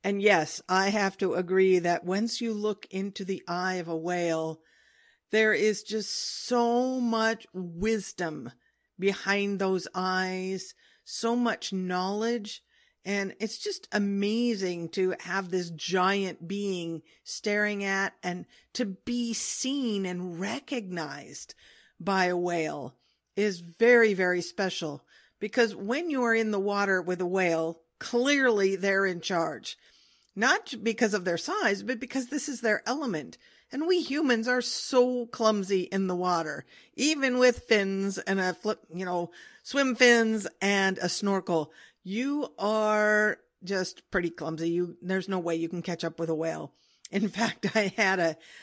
And yes, I have to agree that once you look into the eye of a whale, there is just so much wisdom behind those eyes, so much knowledge. And it's just amazing to have this giant being staring at and to be seen and recognized by a whale is very, very special. Because when you are in the water with a whale, clearly they're in charge. Not because of their size, but because this is their element. And we humans are so clumsy in the water, even with fins and swim fins and a snorkel. You are just pretty clumsy. There's no way you can catch up with a whale. In fact, I had